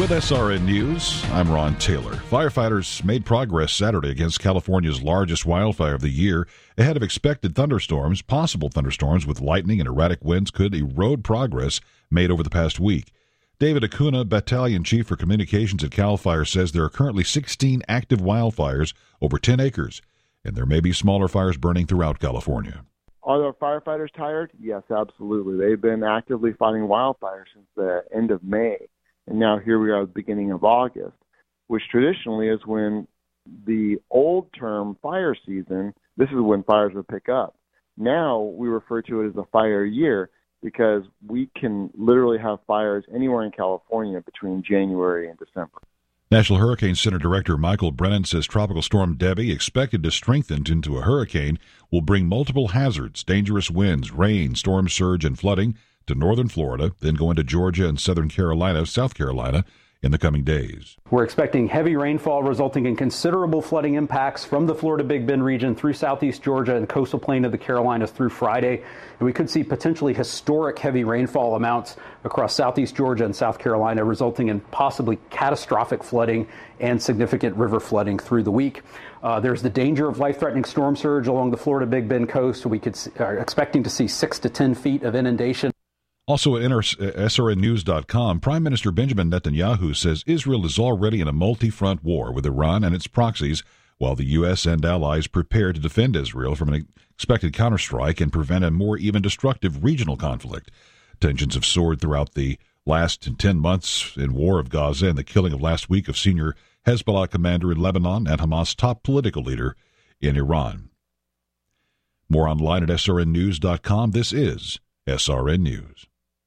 With SRN News, I'm Ron Taylor. Firefighters made progress Saturday against California's largest wildfire of the year. Ahead of expected thunderstorms, possible thunderstorms with lightning and erratic winds could erode progress made over the past week. David Acuna, Battalion Chief for Communications at CAL FIRE, says there are currently 16 active wildfires over 10 acres, and there may be smaller fires burning throughout California. Are our firefighters tired? Yes, absolutely. They've been actively fighting wildfires since the end of May. And now here we are at the beginning of August, which traditionally is when the old term fire season, this is when fires would pick up. Now we refer to it as a fire year because we can literally have fires anywhere in California between January and December. National Hurricane Center Director Michael Brennan says Tropical Storm Debbie, expected to strengthen into a hurricane, will bring multiple hazards, dangerous winds, rain, storm surge, and flooding to northern Florida, then go into Georgia and southern Carolina, South Carolina in the coming days. We're expecting heavy rainfall resulting in considerable flooding impacts from the Florida Big Bend region through southeast Georgia and coastal plain of the Carolinas through Friday. And we could see potentially historic heavy rainfall amounts across southeast Georgia and South Carolina, resulting in possibly catastrophic flooding and significant river flooding through the week. There's the danger of life-threatening storm surge along the Florida Big Bend coast. We are expecting to see 6 to 10 feet of inundation. Also at SRNnews.com, Prime Minister Benjamin Netanyahu says Israel is already in a multi-front war with Iran and its proxies, while the U.S. and allies prepare to defend Israel from an expected counterstrike and prevent a more even destructive regional conflict. Tensions have soared throughout the last 10 months in war of Gaza and the killing of last week of senior Hezbollah commander in Lebanon and Hamas top political leader in Iran. More online at SRNnews.com. This is SRN News.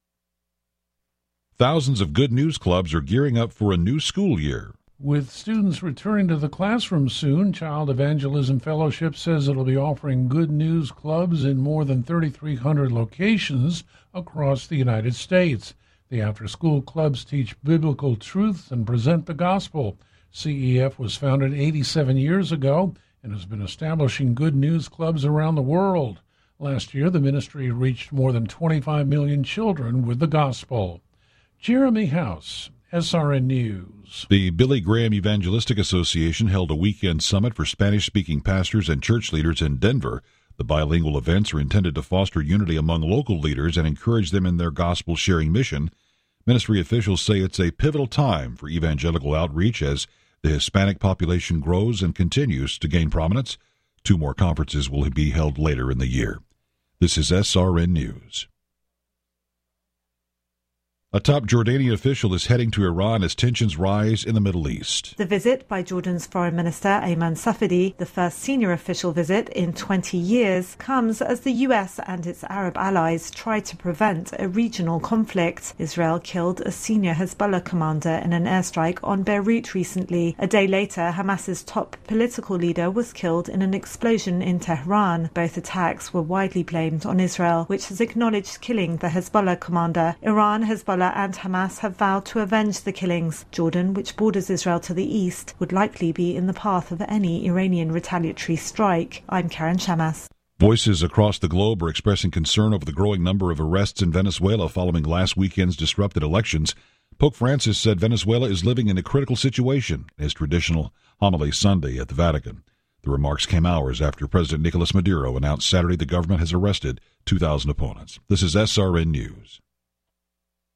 Thousands of Good News Clubs are gearing up for a new school year. With students returning to the classroom soon, Child Evangelism Fellowship says it'll be offering Good News Clubs in more than 3,300 locations across the United States. The after-school clubs teach biblical truths and present the gospel. CEF was founded 87 years ago and has been establishing Good News Clubs around the world. Last year, the ministry reached more than 25 million children with the gospel. Jeremy House, SRN News. The Billy Graham Evangelistic Association held a weekend summit for Spanish-speaking pastors and church leaders in Denver. The bilingual events are intended to foster unity among local leaders and encourage them in their gospel-sharing mission. Ministry officials say it's a pivotal time for evangelical outreach as the Hispanic population grows and continues to gain prominence. 2 more conferences will be held later in the year. This is SRN News. A top Jordanian official is heading to Iran as tensions rise in the Middle East. The visit by Jordan's Foreign Minister Ayman Safadi, the first senior official visit in 20 years, comes as the US and its Arab allies try to prevent a regional conflict. Israel killed a senior Hezbollah commander in an airstrike on Beirut recently. A day later, Hamas's top political leader was killed in an explosion in Tehran. Both attacks were widely blamed on Israel, which has acknowledged killing the Hezbollah commander. Iran, Hezbollah and Hamas have vowed to avenge the killings. Jordan, which borders Israel to the east, would likely be in the path of any Iranian retaliatory strike. I'm Karen Shamas. Voices across the globe are expressing concern over the growing number of arrests in Venezuela following last weekend's disrupted elections. Pope Francis said Venezuela is living in a critical situation in his traditional homily Sunday at the Vatican. The remarks came hours after President Nicolas Maduro announced Saturday the government has arrested 2,000 opponents. This is SRN News.